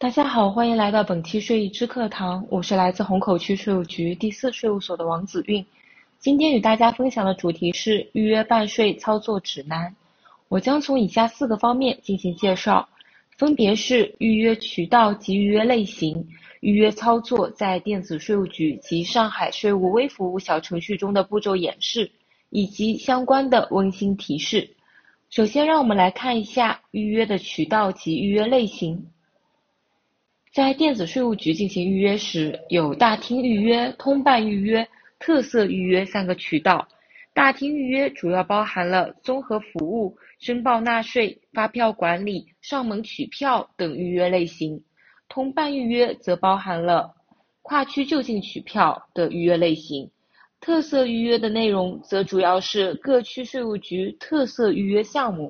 大家好，欢迎来到本期税益知课堂，我是来自虹口区税务局第4税务所的王子韵。今天与大家分享的主题是预约办税操作指南。我将从以下4个方面进行介绍，分别是预约渠道及预约类型、预约操作在电子税务局及上海税务微服务小程序中的步骤演示，以及相关的温馨提示。首先让我们来看一下预约的渠道及预约类型。在电子税务局进行预约时，有大厅预约、通办预约、特色预约3个渠道。大厅预约主要包含了综合服务、申报纳税、发票管理、上门取票等预约类型。通办预约则包含了跨区就近取票的预约类型。特色预约的内容则主要是各区税务局特色预约项目。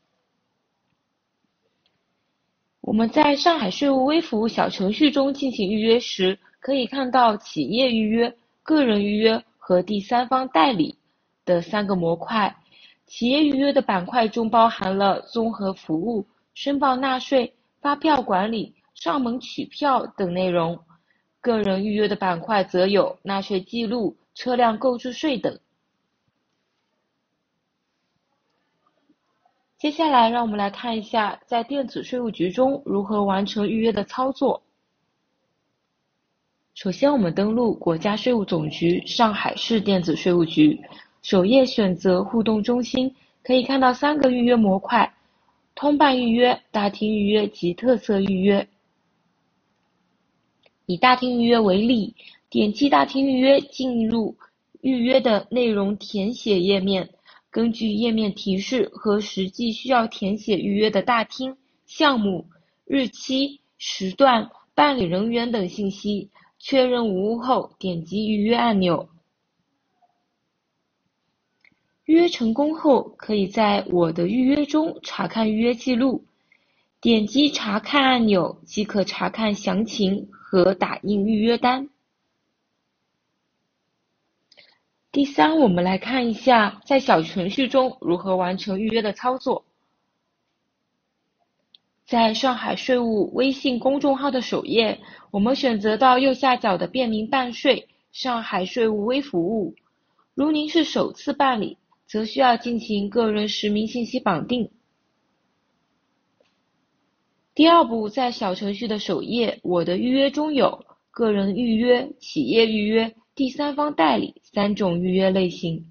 我们在上海税务微服务小程序中进行预约时，可以看到企业预约、个人预约和第三方代理的3个模块。企业预约的板块中包含了综合服务、申报纳税、发票管理、上门取票等内容。个人预约的板块则有纳税记录、车辆购置税等。接下来让我们来看一下在电子税务局中如何完成预约的操作。首先我们登录国家税务总局上海市电子税务局，首页选择互动中心，可以看到3个预约模块：通办预约、大厅预约及特色预约。以大厅预约为例，点击大厅预约进入预约的内容填写页面，根据页面提示和实际需要填写预约的大厅、项目、日期、时段、办理人员等信息，确认无误后点击预约按钮。预约成功后，可以在我的预约中查看预约记录，点击查看按钮即可查看详情和打印预约单。第3，我们来看一下在小程序中如何完成预约的操作。在上海税务微信公众号的首页，我们选择到右下角的便民办税、上海税务微服务。如您是首次办理，则需要进行个人实名信息绑定。第2步，在小程序的首页，我的预约中有个人预约、企业预约、第三方代理3种预约类型。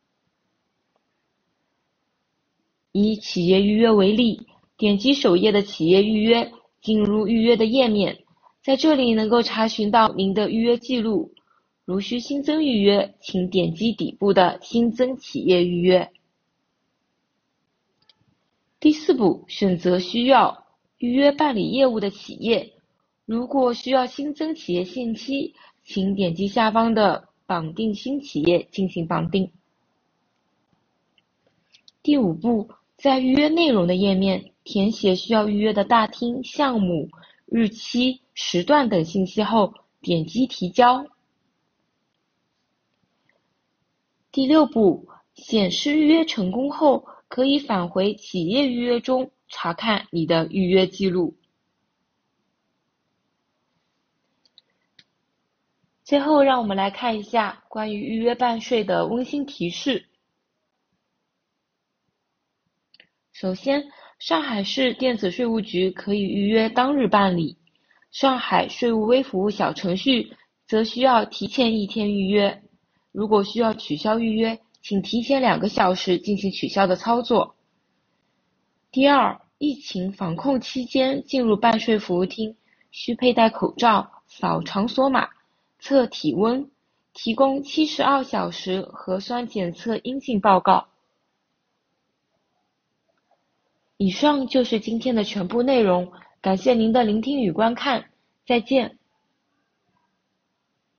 以企业预约为例，点击首页的企业预约，进入预约的页面，在这里能够查询到您的预约记录。如需新增预约，请点击底部的新增企业预约。第4步，选择需要预约办理业务的企业。如果需要新增企业信息，请点击下方的绑定新企业进行绑定。第5步，在预约内容的页面填写需要预约的大厅、项目、日期、时段等信息后，点击提交。第6步，显示预约成功后，可以返回企业预约中查看你的预约记录。最后让我们来看一下关于预约办税的温馨提示。首先，上海市电子税务局可以预约当日办理，上海税务微服务小程序则需要提前1天预约。如果需要取消预约，请提前2个小时进行取消的操作。第2，疫情防控期间进入办税服务厅，需佩戴口罩、扫场所码、测体温，提供72小时核酸检测阴性报告。以上就是今天的全部内容，感谢您的聆听与观看，再见。